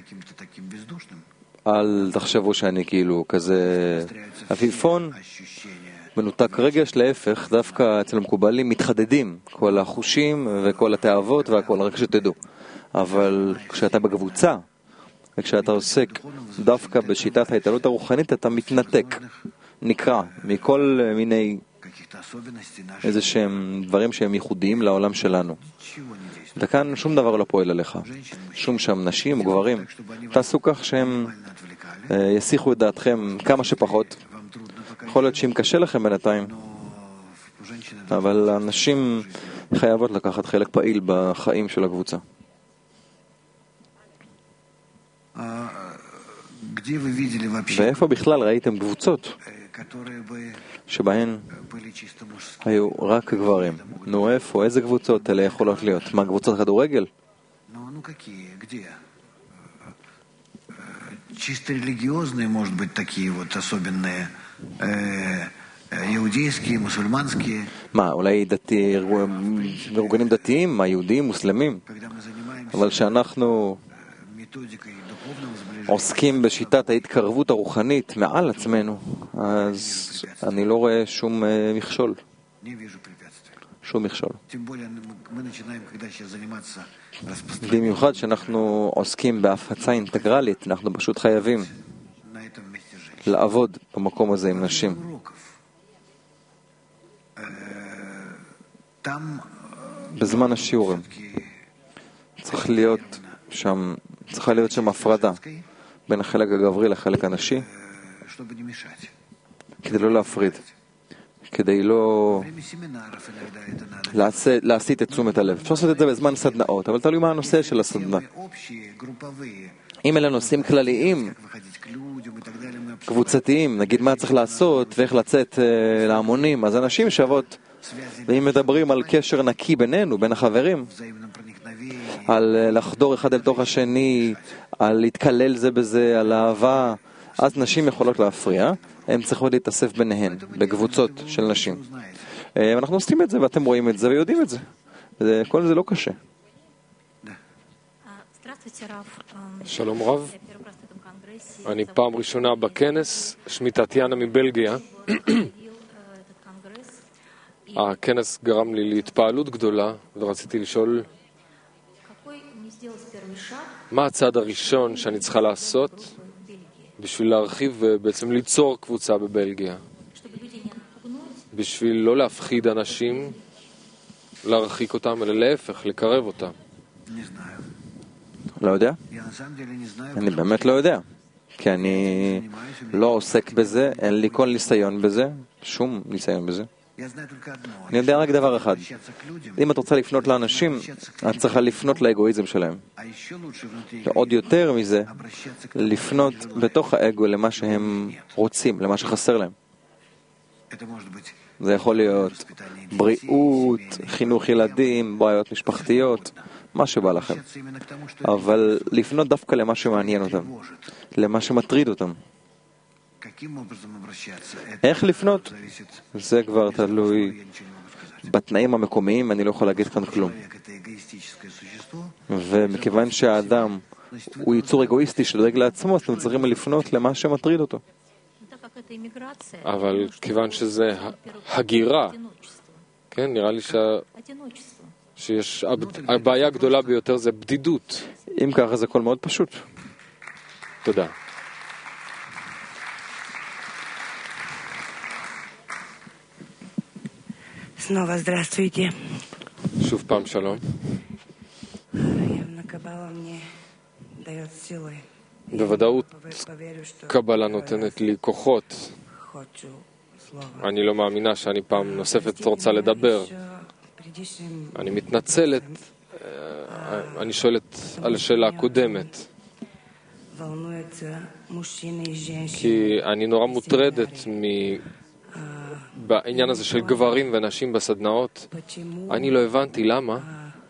אל תחשבו שאני כאילו כזה אביפון, מנותק רגש, להפך, דווקא אצל המקובלים מתחדדים כל החושים וכל התאוות והכל, רק שתדעו. אבל כשאתה בקבוצה, וכשאתה עוסק דווקא בשיטת ההתעלות הרוחנית, אתה מתנתק, נקרא, מכל מיני איזה שהם דברים שהם ייחודיים לעולם שלנו. וכאן שום דבר לא פועל עליך. שום שם נשים או גברים. תעשו כך שהם יסיחו את דעתכם כמה שפחות. יכול להיות שאם קשה לכם בינתיים, אבל הנשים חייבות לקחת חלק פעיל בחיים של הקבוצה. ואיפה בכלל ראיתם קבוצות שבהן היו רק גברים? נו, איפה? איזה קבוצות אלה יכולות להיות? מה, קבוצות כדורגל? Чисто религиозные, может быть, такие вот особенные, иудейские, мусульманские. מה, אולי דתי, ארגונים דתיים, מה, יהודים, מוסלמים? אבל שאנחנו עוסקים בשיטת ההתקרבות הרוחנית מעל עצמנו, אז אני לא רואה שום מכשול. שום מכשול. במיוחד שאנחנו עוסקים בהפצה אינטגרלית, אנחנו פשוט חייבים לעבוד במקום הזה עם נשים. בזמן השיעורים צריך להיות שם, צריכה להיות שם הפרדה בין החלק הגברי לחלק הנשי, כדי לא להפריד, כדי לא להסיט את תשומת הלב. אפשר לעשות את זה בזמן סדנאות, אבל תלוי מה הנושא של הסדנה. אם אלה נושאים כלליים, קבוצתיים, נגיד מה צריך לעשות ואיך לצאת להמונים, אז אנשים שוות, ואם מדברים על קשר נקי בינינו, בין החברים, על לחדור אחד אל תוך השני, על להתקלל זה בזה, על אהבה, אז נשים יכולות להפריע, הן צריכות להתאסף ביניהן, בקבוצות של נשים. אנחנו עושים את זה ואתם רואים את זה ויודעים את זה. כל זה לא קשה. שלום רב, אני פעם ראשונה בכנס, שמי טטיאנה מבלגיה. הכנס גרם לי להתפעלות גדולה ורציתי לשאול מה הצעד הראשון שאני צריכה לעשות בשביל להרחיב ובעצם ליצור קבוצה בבלגיה? בשביל לא להפחיד אנשים, להרחיק אותם, אלא להפך, לקרב אותם. לא יודע? אני באמת לא יודע. כי אני לא עוסק בזה, אין לי כל ניסיון בזה, שום ניסיון בזה. אני יודע רק דבר אחד. אם את רוצה לפנות לאנשים, את צריכה לפנות לאגואיזם שלהם. ועוד יותר מזה, לפנות בתוך האגו למה שהם רוצים, למה שחסר להם. זה יכול להיות בריאות, חינוך ילדים, בעיות משפחתיות, מה שבא לכם. אבל לפנות דווקא למה שמעניין אותם, למה שמטריד אותם. איך לפנות? זה כבר תלוי בתנאים המקומיים, אני לא יכול להגיד כאן כלום. ומכיוון שהאדם הוא ייצור אגואיסטי שדואג לעצמו, אז אתם צריכים לפנות למה שמטריד אותו. אבל כיוון שזה הגירה, כן, נראה לי שה... שיש... הבעיה הגדולה ביותר זה בדידות. אם ככה זה הכל מאוד פשוט. תודה. Снова здравствуйте. שוב פעם שלום. Явно Каббала мне дает силы. בוודאות קבלה נותנת לי כוחות. אני לא מאמינה שאני פעם נוספת רוצה לדבר. אני מתנצלת. אני שואלת על השאלה הקודמת. כי אני נורא מוטרדת בעניין הזה של גברים ונשים בסדנאות. אני לא הבנתי למה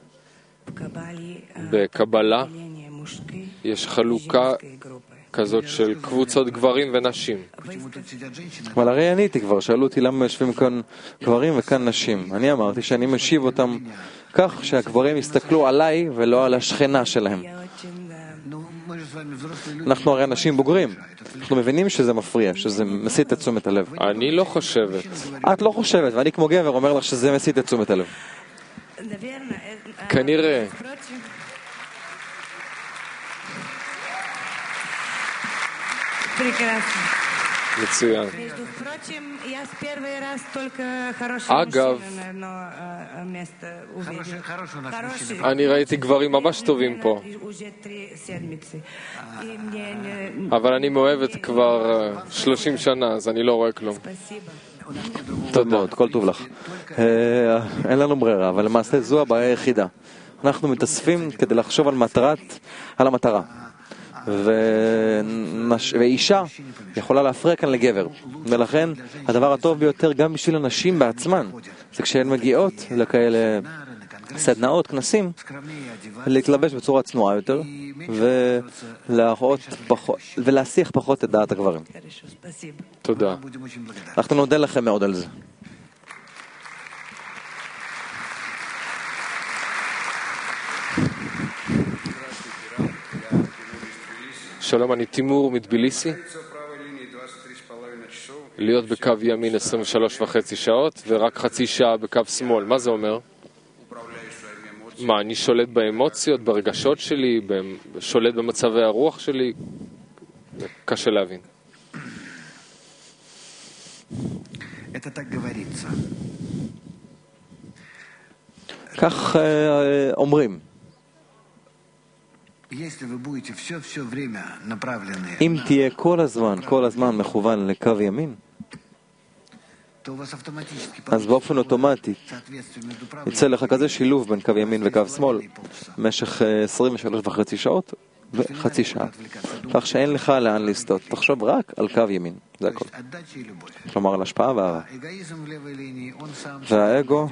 בקבלה יש חלוקה כזאת של קבוצות גברים ונשים. אבל הרי עניתי כבר, שאלו אותי למה יושבים כאן גברים וכאן נשים. אני אמרתי שאני משיב אותם כך שהגברים יסתכלו עליי ולא על השכנה שלהם. אנחנו הרי אנשים בוגרים. אנחנו מבינים שזה מפריע, שזה מסיט את תשומת הלב. אני לא חושבת. את לא חושבת, ואני כמו גבר אומר לך שזה מסיט את תשומת הלב. כנראה. מצוין. אגב, אני ראיתי גברים ממש טובים פה. אבל אני מאוהבת כבר שלושים שנה, אז אני לא רואה כלום. טוב מאוד, כל טוב לך. אין לנו ברירה, אבל למעשה זו הבעיה היחידה. אנחנו מתאספים כדי לחשוב על מטרת, על המטרה. ואישה יכולה להפריע כאן לגבר. ולכן הדבר הטוב ביותר גם בשביל הנשים בעצמן זה כשהן מגיעות לכאלה סדנאות, כנסים, להתלבש בצורה צנועה יותר ולהסיח פחות את דעת הגברים. תודה. אנחנו נודה לכם מאוד על זה. שלום, אני תימור מטביליסי. להיות בקו ימין עשרים ושלוש וחצי שעות ורק חצי שעה בקו שמאל. מה זה אומר? מה, אני שולט באמוציות, ברגשות שלי, שולט במצבי הרוח שלי? קשה להבין. כך אומרים. אם תהיה כל הזמן, כל הזמן מכוון לקו ימין, אז באופן אוטומטי יצא לך כזה שילוב בין קו ימין וקו שמאל במשך עשרים ושלוש וחצי שעות וחצי שעה, כך שאין לך לאן לסטות. תחשוב רק על קו ימין, זה הכל. כלומר על השפעה והאהבה. והאגו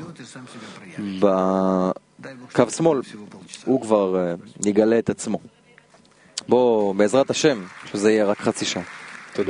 בקו שמאל הוא כבר יגלה את עצמו. בוא, בעזרת השם, שזה יהיה רק חצי שעה. תודה.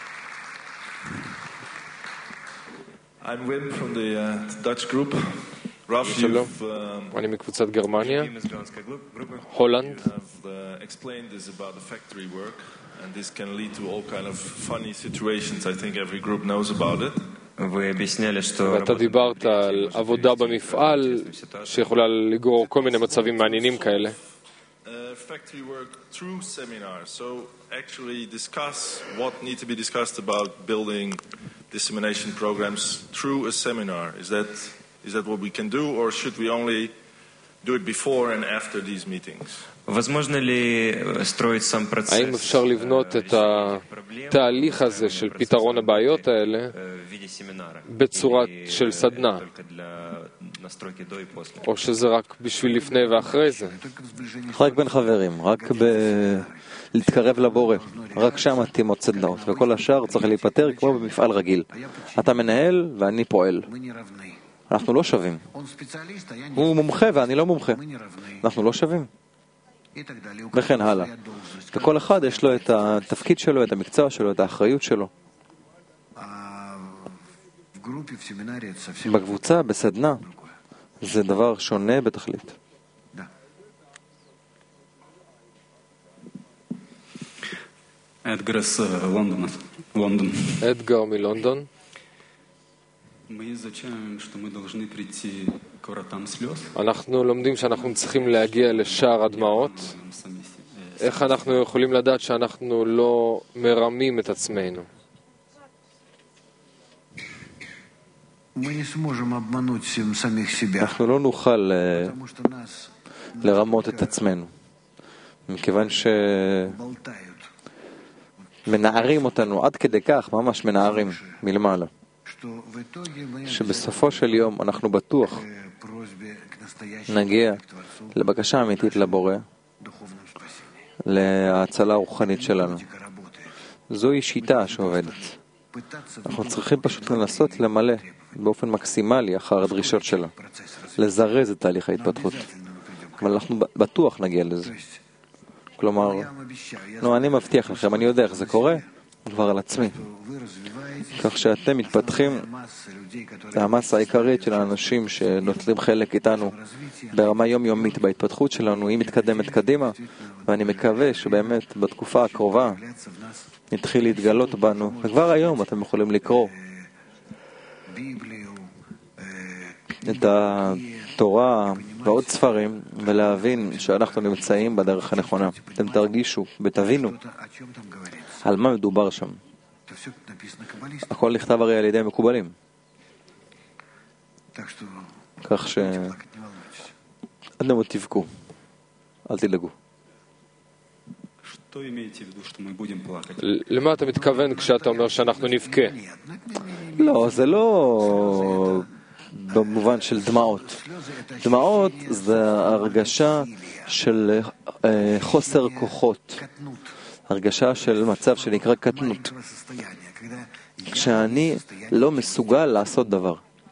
I'm Wim from the uh, Dutch group. Raf, שלום, you've אני מקבוצת גרמניה, uh, הולנד. have uh, explained this about the factory work, and this can lead to all kind of funny situations. I think every group knows about it. ואתה דיברת על עבודה במפעל שיכולה לגרור כל מיני מצבים מעניינים כאלה. factory work through seminars. So actually discuss what needs to be discussed about building dissemination programs through a seminar. Is that is that what we can do, or should we only do it before and after these meetings? האם אפשר לבנות את התהליך הזה של פתרון הבעיות האלה בצורה של סדנה, או שזה רק בשביל לפני ואחרי זה? רק בין חברים, רק ב... להתקרב לבורא, רק שם מתאימות סדנאות, וכל השאר צריך להיפטר כמו במפעל רגיל. אתה מנהל ואני פועל. אנחנו לא שווים. הוא מומחה ואני לא מומחה. אנחנו לא שווים. וכן הלאה. וכל אחד יש לו את התפקיד שלו, את המקצוע שלו, את האחריות שלו. בקבוצה, בסדנה, זה דבר שונה בתכלית. אדגר с Лондона. Лондон. אדגר מלונדון. Мы изучаем, что мы должны прийти к вратам слез. אנחנו לומדים שאנחנו צריכים להגיע לשער הדמעות. איך אנחנו יכולים לדעת שאנחנו לא מרמים את עצמנו? אנחנו לא נוכל לרמות את עצמנו, מכיוון שמנערים אותנו עד כדי כך, ממש מנערים מלמעלה, שבסופו של יום אנחנו בטוח נגיע לבקשה אמיתית לבורא, להצלה הרוחנית שלנו. זוהי שיטה שעובדת. אנחנו צריכים פשוט לנסות למלא באופן מקסימלי אחר הדרישות שלה, לזרז את תהליך ההתפתחות. אבל אנחנו בטוח נגיע לזה. כלומר, נו, אני מבטיח לכם, אני יודע איך זה קורה, כבר על עצמי. כך שאתם מתפתחים, המסה העיקרית של האנשים שנוטלים חלק איתנו ברמה יומיומית בהתפתחות שלנו, היא מתקדמת קדימה, ואני מקווה שבאמת בתקופה הקרובה נתחיל להתגלות בנו, וכבר היום אתם יכולים לקרוא את התורה ועוד ספרים ולהבין שאנחנו נמצאים בדרך הנכונה. אתם תרגישו ותבינו על מה מדובר שם. הכל נכתב הרי על ידי מקובלים, כך שאתם עוד תבכו, אל תדאגו. למה אתה מתכוון כשאתה אומר שאנחנו נבכה? לא, זה לא במובן של דמעות. דמעות זה הרגשה של חוסר כוחות, הרגשה של מצב שנקרא קטנות, כשאני לא מסוגל לעשות דבר.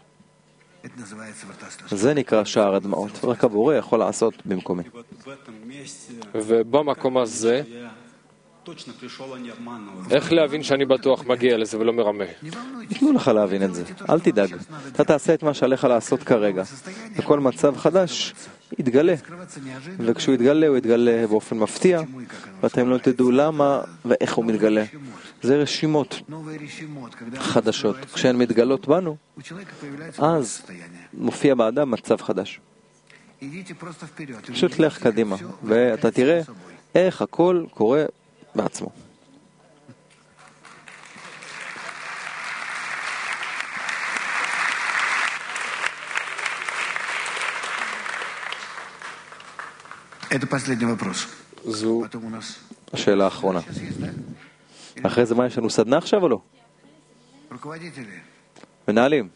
זה נקרא שער הדמעות, רק הבורא יכול לעשות במקומי. ובמקום הזה, איך להבין שאני בטוח מגיע לזה ולא מרמה? יתנו לך להבין את זה, אל תדאג. אתה תעשה את מה שעליך לעשות כרגע, וכל מצב חדש יתגלה, וכשהוא יתגלה הוא יתגלה באופן מפתיע, ואתם לא תדעו למה ואיך הוא מתגלה. זה רשימות חדשות. כשהן מתגלות בנו, אז מופיע באדם מצב חדש. פשוט לך קדימה, ואתה תראה איך הכל קורה בעצמו. זו השאלה האחרונה. אחרי זה מה, יש לנו סדנה עכשיו או לא? מנהלים,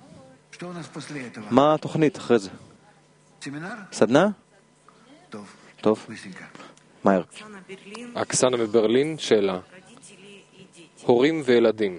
מה התוכנית אחרי זה? סדנה? טוב. מהר. אקסנה מברלין, שאלה. הורים וילדים.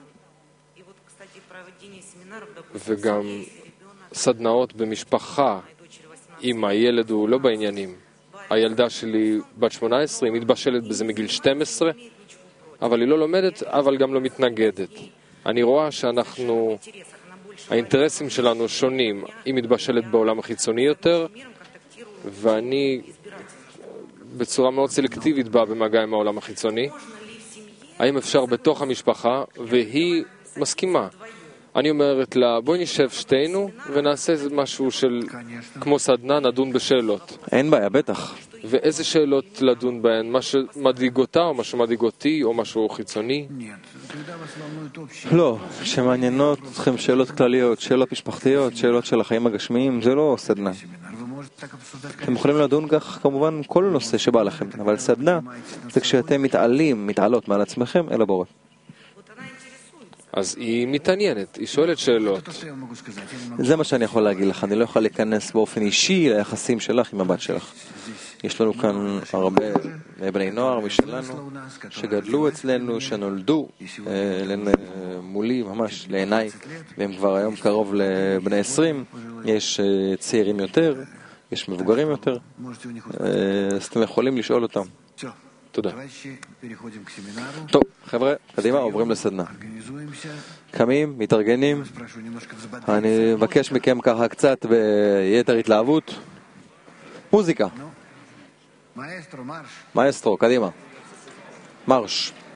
וגם סדנאות במשפחה, אם הילד הוא לא בעניינים. הילדה שלי בת שמונה עשרה, היא מתבשלת בזה מגיל שתים עשרה, אבל היא לא לומדת, אבל גם לא מתנגדת. אני רואה שאנחנו, האינטרסים שלנו שונים. היא מתבשלת בעולם החיצוני יותר, ואני בצורה מאוד סלקטיבית באה במגע עם העולם החיצוני. האם אפשר בתוך המשפחה, והיא מסכימה. אני אומרת לה, בואי נשב שתינו ונעשה משהו של, כמו סדנה, נדון בשאלות. אין בעיה, בטח. ואיזה שאלות לדון בהן? מה שמדאיג אותה, או מה שמדאיג אותי, או משהו חיצוני? לא, שמעניינות אתכם שאלות כלליות, שאלות משפחתיות, שאלות של החיים הגשמיים, זה לא סדנה. אתם יכולים לדון כך כמובן כל נושא שבא לכם, אבל סדנה זה כשאתם מתעלים, מתעלות מעל עצמכם אל הבורא. אז היא מתעניינת, היא שואלת שאלות. זה מה שאני יכול להגיד לך, אני לא יכול להיכנס באופן אישי ליחסים שלך עם הבת שלך. יש לנו כאן הרבה בני נוער משלנו שגדלו אצלנו, שנולדו מולי ממש לעיניי, והם כבר היום קרוב לבני עשרים, יש צעירים יותר, יש מבוגרים יותר, אז אתם יכולים לשאול אותם. תודה. טוב, חבר'ה, קדימה, עוברים לסדנה. קמים, מתארגנים. אני מבקש מכם ככה קצת ביתר התלהבות. מוזיקה. מאסטרו, קדימה. מרש.